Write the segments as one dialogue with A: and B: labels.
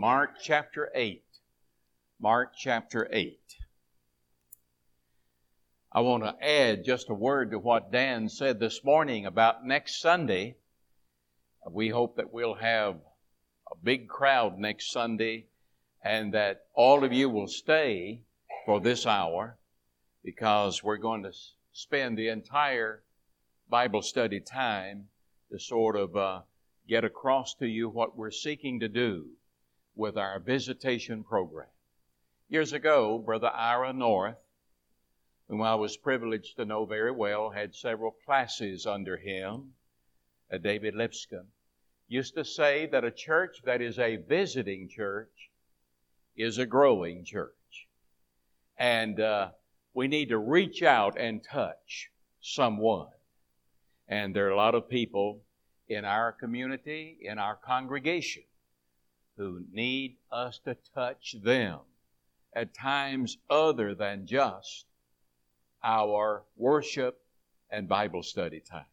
A: Mark chapter 8. Mark chapter 8. I want to add just a word to what Dan said this morning about next Sunday. We hope that we'll have a big crowd next Sunday and that all of you will stay for this hour because we're going to spend the entire Bible study time to sort of get across to you what we're seeking to do with our visitation program. Years ago, Brother Ira North, whom I was privileged to know very well, had several classes under him, David Lipscomb, used to say that a church that is a visiting church is a growing church. And we need to reach out and touch someone. And there are a lot of people in our community, in our congregation, who need us to touch them at times other than just our worship and Bible study times.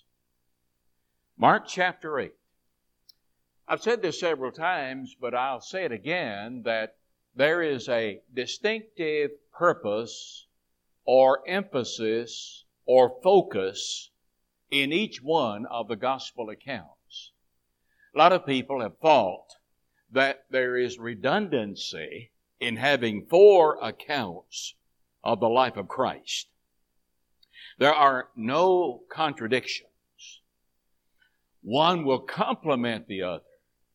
A: Mark chapter 8. I've said this several times, but I'll say it again, that there is a distinctive purpose or emphasis or focus in each one of the gospel accounts. A lot of people have thought that there is redundancy in having 4 accounts of the life of Christ. There are no contradictions. One will complement the other.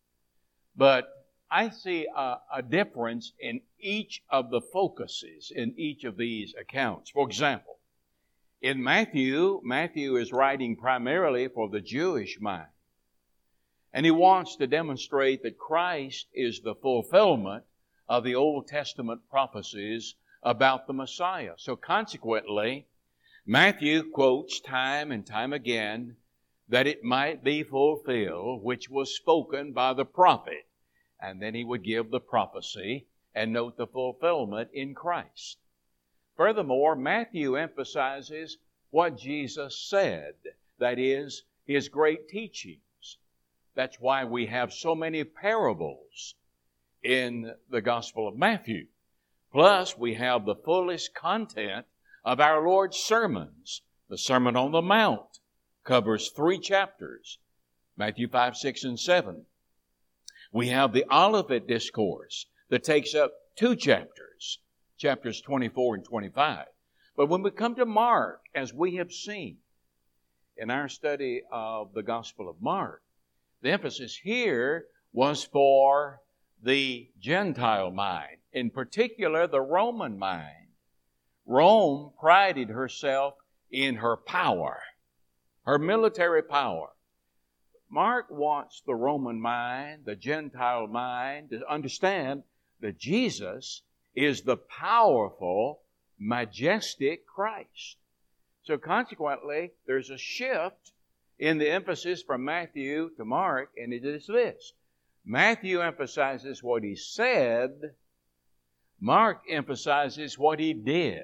A: But I see a difference in each of the focuses in each of these accounts. For example, in Matthew is writing primarily for the Jewish mind. And he wants to demonstrate that Christ is the fulfillment of the Old Testament prophecies about the Messiah. So consequently, Matthew quotes time and time again that it might be fulfilled, which was spoken by the prophet. And then he would give the prophecy and note the fulfillment in Christ. Furthermore, Matthew emphasizes what Jesus said, that is, His great teachings. That's why we have so many parables in the Gospel of Matthew. Plus, we have the fullest content of our Lord's sermons. The Sermon on the Mount covers 3 chapters, Matthew 5, 6, and 7. We have the Olivet Discourse that takes up 2 chapters, chapters 24 and 25. But when we come to Mark, as we have seen in our study of the Gospel of Mark, the emphasis here was for the Gentile mind, in particular the Roman mind. Rome prided herself in her power, her military power. Mark wants the Roman mind, the Gentile mind, to understand that Jesus is the powerful, majestic Christ. So consequently, there's a shift in the emphasis from Matthew to Mark, and it is this. Matthew emphasizes what he said. Mark emphasizes what he did.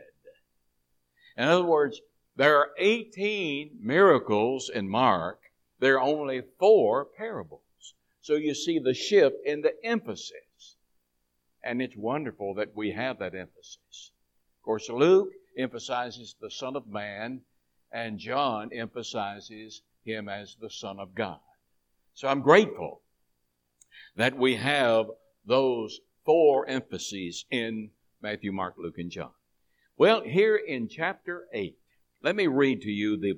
A: In other words, there are 18 miracles in Mark. There are only 4 parables. So you see the shift in the emphasis. And it's wonderful that we have that emphasis. Of course, Luke emphasizes the Son of Man, and John emphasizes Him as the Son of God. So I'm grateful that we have those 4 emphases in Matthew, Mark, Luke, and John. Well, here in chapter 8, let me read to you the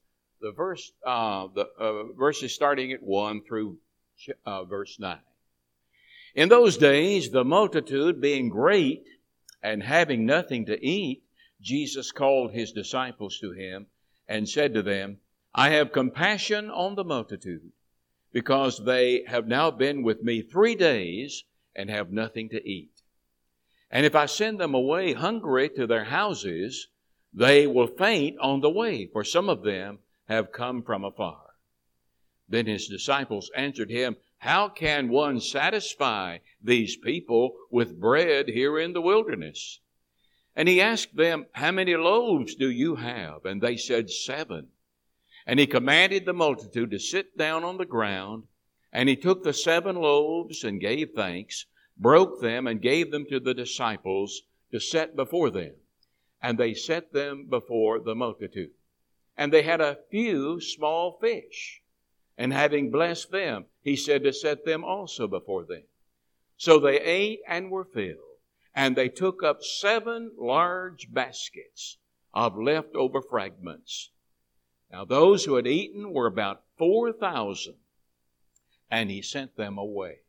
A: verses starting at 1 through verse 9. In those days, the multitude being great and having nothing to eat, Jesus called His disciples to Him and said to them, I have compassion on the multitude, because they have now been with me 3 days and have nothing to eat. And if I send them away hungry to their houses, they will faint on the way, for some of them have come from afar. Then His disciples answered Him, How can one satisfy these people with bread here in the wilderness? And He asked them, How many loaves do you have? And they said, 7. And He commanded the multitude to sit down on the ground, And he took the 7 loaves and gave thanks, broke them and gave them to the disciples to set before them. And they set them before the multitude. And they had a few small fish. And having blessed them, he said to set them also before them. So they ate and were filled. And they took up 7 large baskets of leftover fragments. Now those who had eaten were about 4,000. And he sent them away.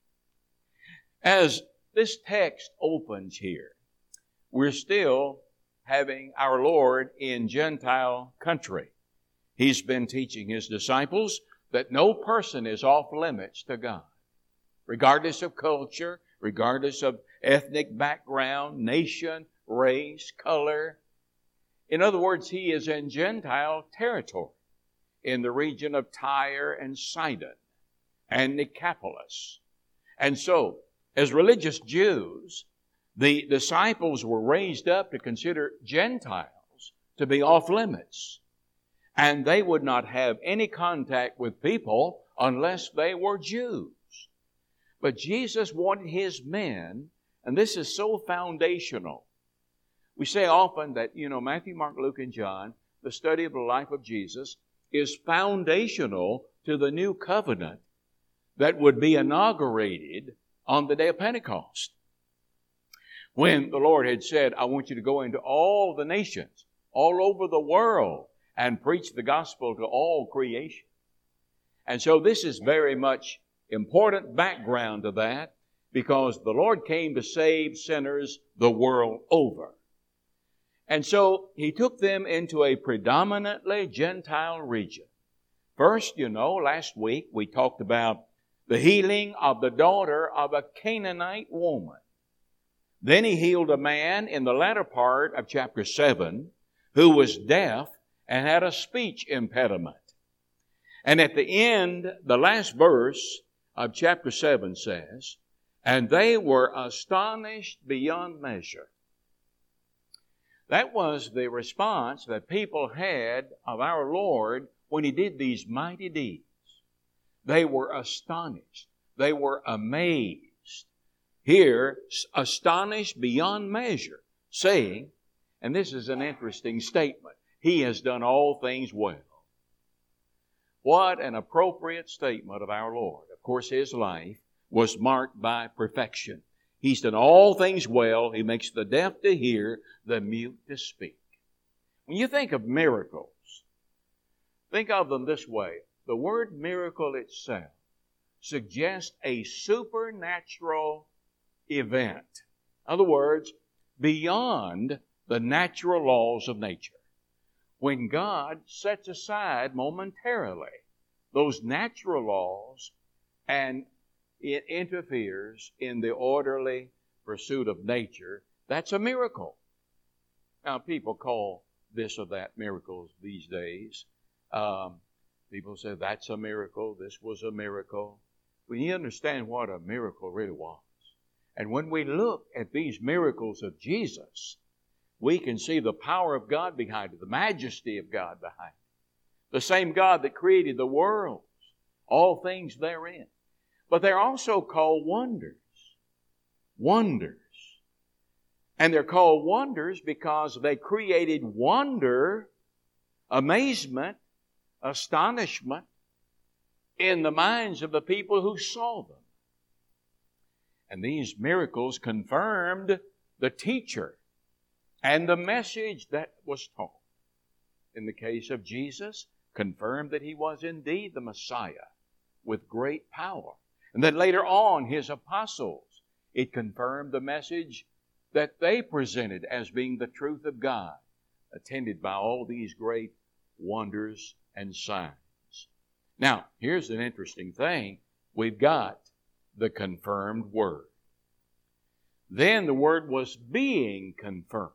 A: As this text opens here, we're still having our Lord in Gentile country. He's been teaching his disciples that no person is off limits to God, regardless of culture, regardless of ethnic background, nation, race, color. In other words, he is in Gentile territory in the region of Tyre and Sidon and Nicopolis. And so, as religious Jews, the disciples were raised up to consider Gentiles to be off limits. And they would not have any contact with people unless they were Jews. But Jesus wanted his men, and this is so foundational. We say often that, Matthew, Mark, Luke, and John, the study of the life of Jesus, is foundational to the new covenant that would be inaugurated on the day of Pentecost. When the Lord had said, I want you to go into all the nations, all over the world, and preach the gospel to all creation. And so this is very much important background to that, because the Lord came to save sinners the world over. And so he took them into a predominantly Gentile region. First, last week we talked about the healing of the daughter of a Canaanite woman. Then he healed a man in the latter part of chapter 7 who was deaf and had a speech impediment. And at the end, the last verse of chapter 7 says, and they were astonished beyond measure. That was the response that people had of our Lord when he did these mighty deeds. They were astonished. They were amazed. Here, astonished beyond measure, saying, and this is an interesting statement, he has done all things well. What an appropriate statement of our Lord. Of course, his life was marked by perfection. He's done all things well. He makes the deaf to hear, the mute to speak. When you think of miracles, think of them this way. The word miracle itself suggests a supernatural event. In other words, beyond the natural laws of nature. When God sets aside momentarily those natural laws and it interferes in the orderly pursuit of nature, that's a miracle. Now, people call this or that miracles these days. People say that's a miracle, this was a miracle. When you understand what a miracle really was, and when we look at these miracles of Jesus, we can see the power of God behind it, the majesty of God behind it. The same God that created the world, all things therein. But they're also called wonders. Wonders. And they're called wonders because they created wonder, amazement, astonishment in the minds of the people who saw them. And these miracles confirmed the teacher and the message that was taught. In the case of Jesus, confirmed that he was indeed the Messiah with great power. And then later on, his apostles, it confirmed the message that they presented as being the truth of God, attended by all these great wonders and signs. Now, here's an interesting thing. We've got the confirmed Word. Then the Word was being confirmed.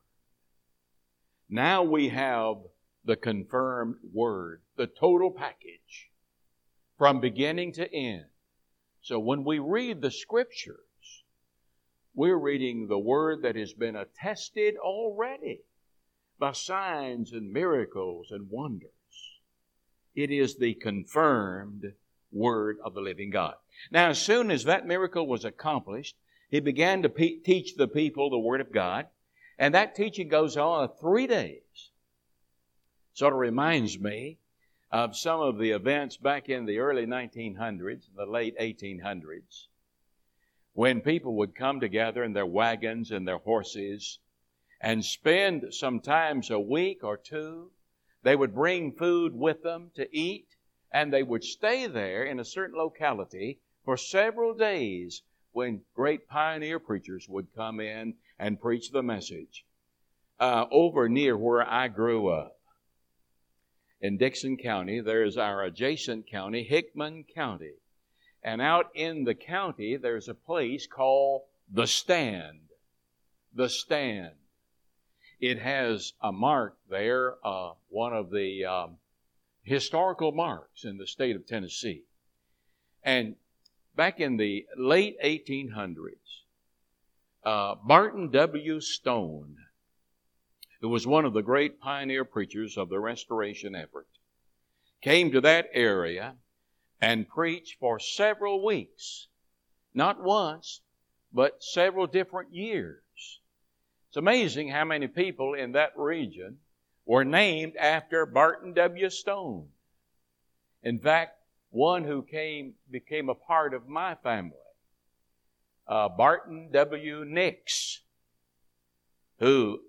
A: Now we have the confirmed Word, the total package, from beginning to end. So when we read the Scriptures, we're reading the Word that has been attested already by signs and miracles and wonders. It is the confirmed Word of the living God. Now, as soon as that miracle was accomplished, He began to teach the people the Word of God. And that teaching goes on 3 days. Sort of reminds me of some of the events back in the early 1900s, the late 1800s, when people would come together in their wagons and their horses and spend sometimes a week or two. They would bring food with them to eat, and they would stay there in a certain locality for several days when great pioneer preachers would come in and preach the message. Over near where I grew up, in Dickson County, there's our adjacent county, Hickman County. And out in the county, there's a place called The Stand. The Stand. It has a mark there, one of the historical marks in the state of Tennessee. And back in the late 1800s, Barton W. Stone, who was one of the great pioneer preachers of the Restoration effort, came to that area and preached for several weeks. Not once, but several different years. It's amazing how many people in that region were named after Barton W. Stone. In fact, one who became a part of my family, Barton W. Nix, who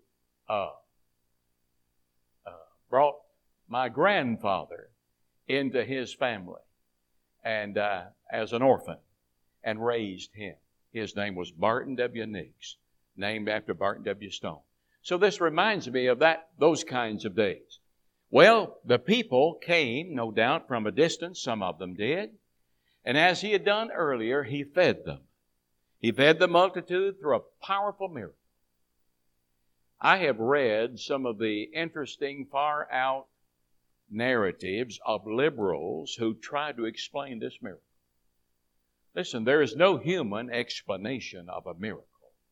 A: brought my grandfather into his family and as an orphan and raised him. His name was Barton W. Nix, named after Barton W. Stone. So this reminds me of those kinds of days. Well, the people came, no doubt, from a distance. Some of them did. And as He had done earlier, He fed them. He fed the multitude through a powerful miracle. I have read some of the interesting, far-out narratives of liberals who try to explain this miracle. Listen, there is no human explanation of a miracle.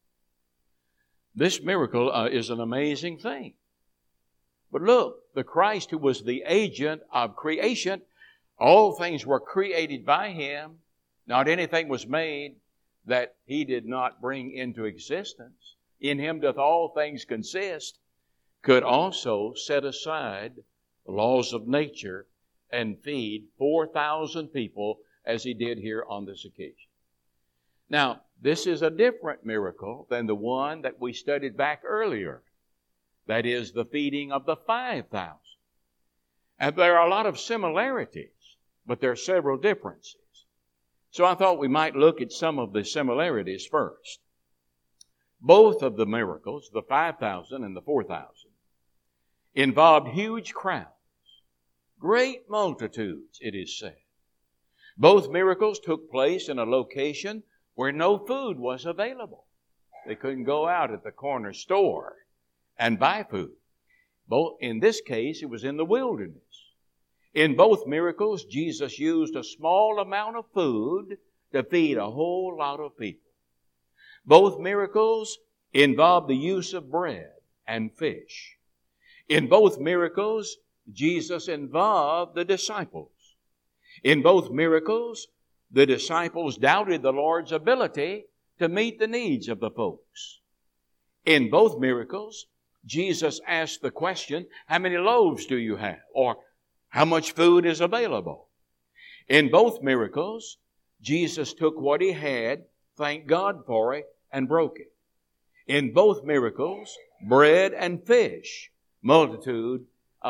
A: This miracle is an amazing thing. But look, the Christ who was the agent of creation, all things were created by Him. Not anything was made that He did not bring into existence. In Him doth all things consist, could also set aside the laws of nature and feed 4,000 people as He did here on this occasion. Now, this is a different miracle than the one that we studied back earlier. That is the feeding of the 5,000. And there are a lot of similarities, but there are several differences. So I thought we might look at some of the similarities first. Both of the miracles, the 5,000 and the 4,000, involved huge crowds, great multitudes, it is said. Both miracles took place in a location where no food was available. They couldn't go out at the corner store and buy food. In this case, it was in the wilderness. In both miracles, Jesus used a small amount of food to feed a whole lot of people. Both miracles involved the use of bread and fish. In both miracles, Jesus involved the disciples. In both miracles, the disciples doubted the Lord's ability to meet the needs of the folks. In both miracles, Jesus asked the question, how many loaves do you have? Or how much food is available? In both miracles, Jesus took what He had, thanked God for it, and broke it. In both miracles, bread and fish multiplied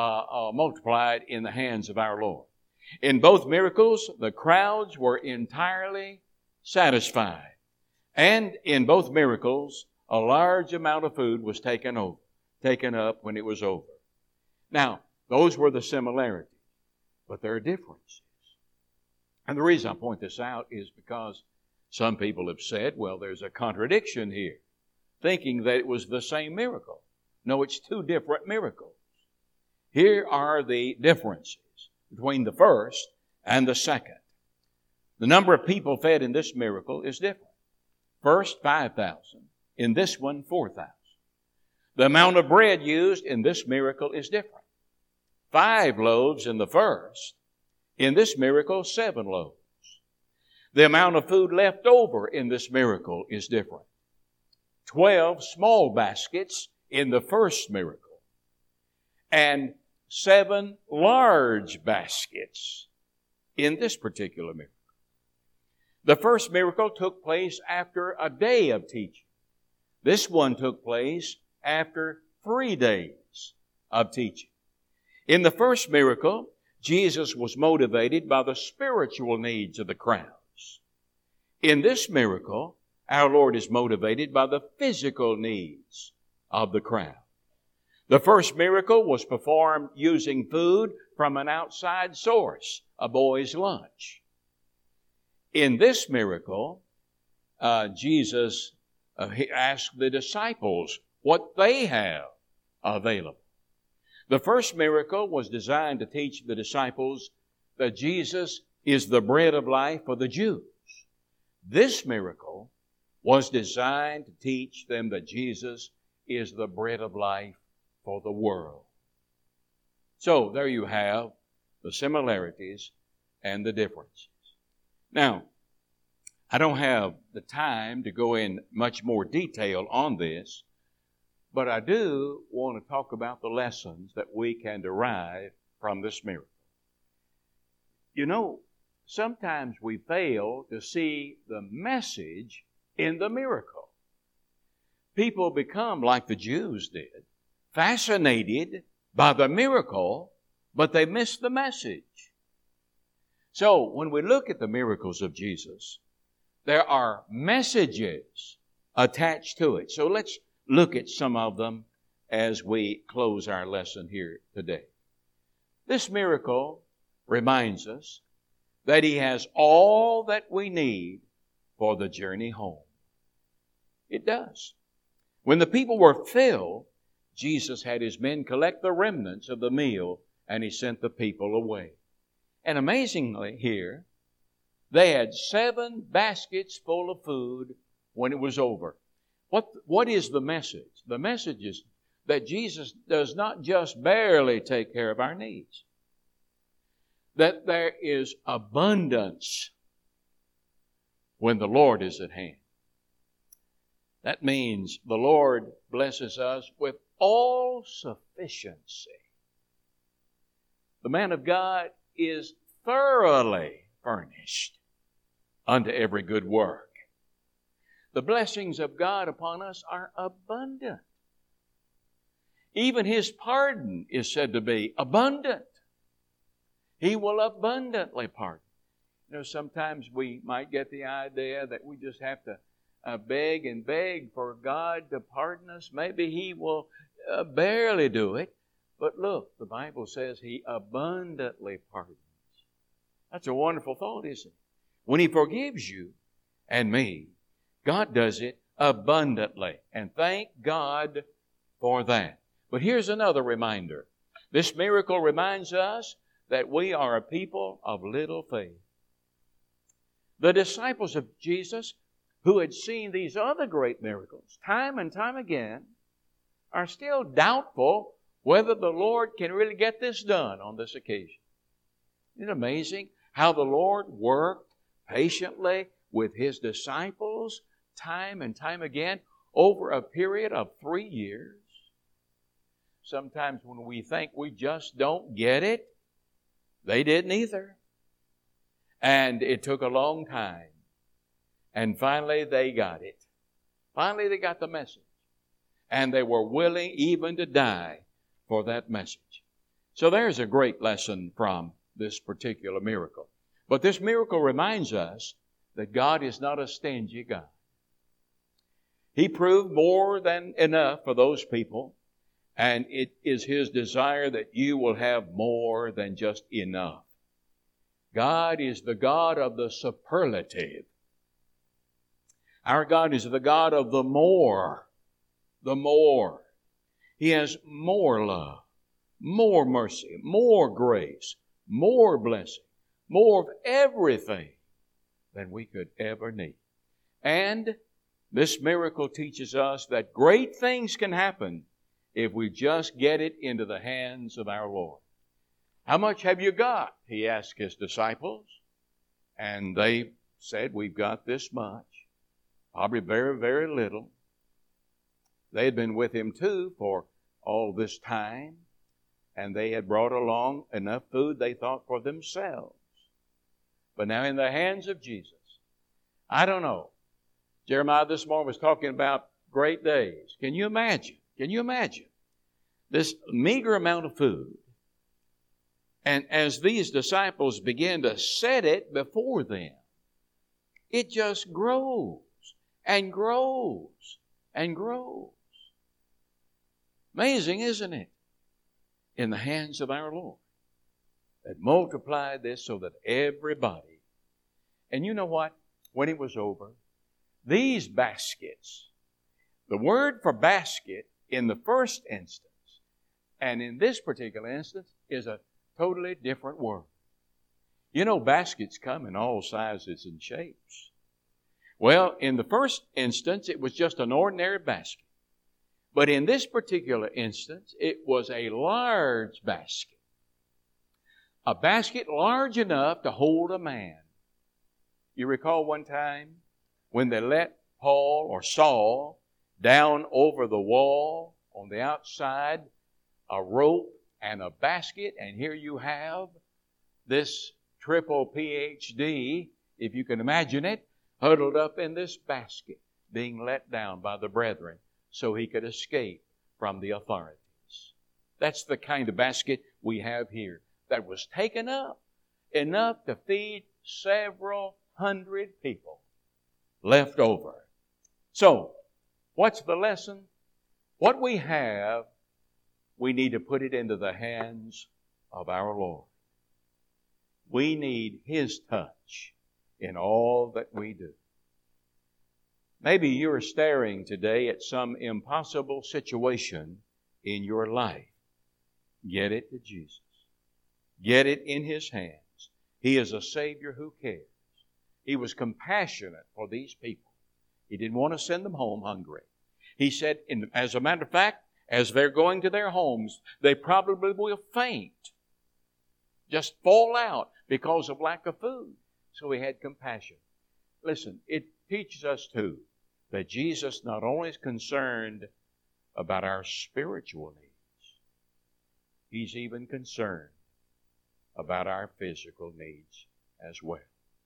A: in the hands of our Lord. In both miracles, the crowds were entirely satisfied. And in both miracles, a large amount of food was taken up when it was over. Now, those were the similarities, but there are differences. And the reason I point this out is because some people have said, well, there's a contradiction here, thinking that it was the same miracle. No, it's two different miracles. Here are the differences between the first and the second. The number of people fed in this miracle is different. First, 5,000. In this one, 4,000. The amount of bread used in this miracle is different. 5 loaves in the first. In this miracle, 7 loaves. The amount of food left over in this miracle is different. 12 small baskets in the first miracle, and 7 large baskets in this particular miracle. The first miracle took place after a day of teaching. This one took place after 3 days of teaching. In the first miracle, Jesus was motivated by the spiritual needs of the crowds. In this miracle, our Lord is motivated by the physical needs of the crowd. The first miracle was performed using food from an outside source, a boy's lunch. In this miracle, Jesus asked the disciples what they have available. The first miracle was designed to teach the disciples that Jesus is the bread of life for the Jews. This miracle was designed to teach them that Jesus is the bread of life for the world. So there you have the similarities and the differences. Now, I don't have the time to go in much more detail on this, but I do want to talk about the lessons that we can derive from this miracle. You know, sometimes we fail to see the message in the miracle. People become like the Jews did, fascinated by the miracle, but they miss the message. So, when we look at the miracles of Jesus, there are messages attached to it. So let's look at some of them as we close our lesson here today. This miracle reminds us that He has all that we need for the journey home. It does. When the people were filled, Jesus had His men collect the remnants of the meal, and He sent the people away. And amazingly here, they had 7 baskets full of food when it was over. What is the message? The message is that Jesus does not just barely take care of our needs. That there is abundance when the Lord is at hand. That means the Lord blesses us with all sufficiency. The man of God is thoroughly furnished unto every good work. The blessings of God upon us are abundant. Even His pardon is said to be abundant. He will abundantly pardon. You know, sometimes we might get the idea that we just have to beg and beg for God to pardon us. Maybe He will barely do it. But look, the Bible says He abundantly pardons. That's a wonderful thought, isn't it? When He forgives you and me, God does it abundantly. And thank God for that. But here's another reminder. This miracle reminds us that we are a people of little faith. The disciples of Jesus, who had seen these other great miracles time and time again, are still doubtful whether the Lord can really get this done on this occasion. Isn't it amazing how the Lord worked patiently with His disciples time and time again over a period of 3 years? Sometimes when we think we just don't get it, they didn't either. And it took a long time. And finally they got it. Finally they got the message. And they were willing even to die for that message. So there's a great lesson from this particular miracle. But this miracle reminds us that God is not a stingy God. He proved more than enough for those people. And it is His desire that you will have more than just enough. God is the God of the superlative. Our God is the God of the more. The more. He has more love, more mercy, more grace, more blessing, more of everything than we could ever need. And this miracle teaches us that great things can happen if we just get it into the hands of our Lord. How much have you got? He asked his disciples. And they said, we've got this much. Probably very, very little. They had been with him too for all this time. And they had brought along enough food, they thought, for themselves. But now in the hands of Jesus. I don't know. Jeremiah this morning was talking about great days. Can you imagine? Can you imagine? This meager amount of food. And as these disciples begin to set it before them, it just grows and grows and grows. Amazing, isn't it? In the hands of our Lord. That multiplied this so that everybody. And you know what? When it was over, these baskets, the word for basket in the first instance and in this particular instance is a totally different word. You know, baskets come in all sizes and shapes. Well, in the first instance, it was just an ordinary basket. But in this particular instance, it was a large basket. A basket large enough to hold a man. You recall one time when they let Paul or Saul down over the wall on the outside, a rope and a basket, and here you have this triple PhD, if you can imagine it, huddled up in this basket, being let down by the brethren so he could escape from the authorities. That's the kind of basket we have here that was taken up enough to feed several hundred people left over. So, what's the lesson? What we have, we need to put it into the hands of our Lord. We need His touch in all that we do. Maybe you're staring today at some impossible situation in your life. Get it to Jesus. Get it in His hands. He is a Savior who cares. He was compassionate for these people. He didn't want to send them home hungry. He said, as a matter of fact, as they're going to their homes, they probably will faint. Just fall out because of lack of food. So He had compassion. Listen, it teaches us too that Jesus not only is concerned about our spiritual needs, He's even concerned about our physical needs as well.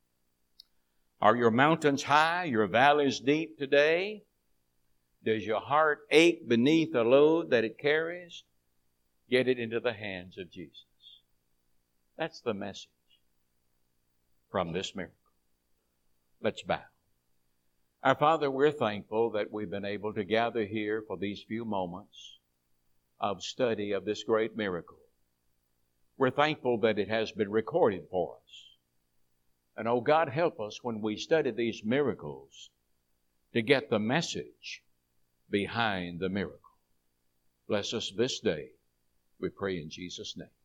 A: Are your mountains high, your valleys deep today? Does your heart ache beneath the load that it carries? Get it into the hands of Jesus. That's the message from this miracle. Let's bow. Our Father, we're thankful that we've been able to gather here for these few moments of study of this great miracle. We're thankful that it has been recorded for us. And oh God, help us when we study these miracles to get the message behind the miracle. Bless us this day, we pray in Jesus' name.